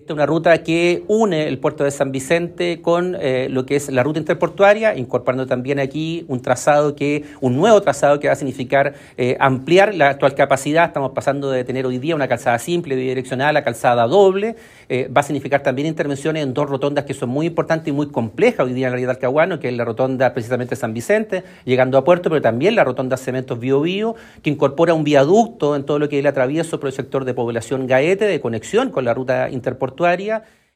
una ruta que une el puerto de San Vicente con lo que es la ruta interportuaria, incorporando también aquí un nuevo trazado que va a significar ampliar la actual capacidad. Estamos pasando de tener hoy día una calzada simple bidireccional a calzada doble. Va a significar también intervenciones en dos rotondas que son muy importantes y muy complejas hoy día en la realidad Talcahuano, que es la rotonda precisamente San Vicente, llegando a puerto, pero también la rotonda Cementos Bio Bio, que incorpora un viaducto en todo lo que es el atravieso por el sector de población Gaete, de conexión con la ruta interportuaria.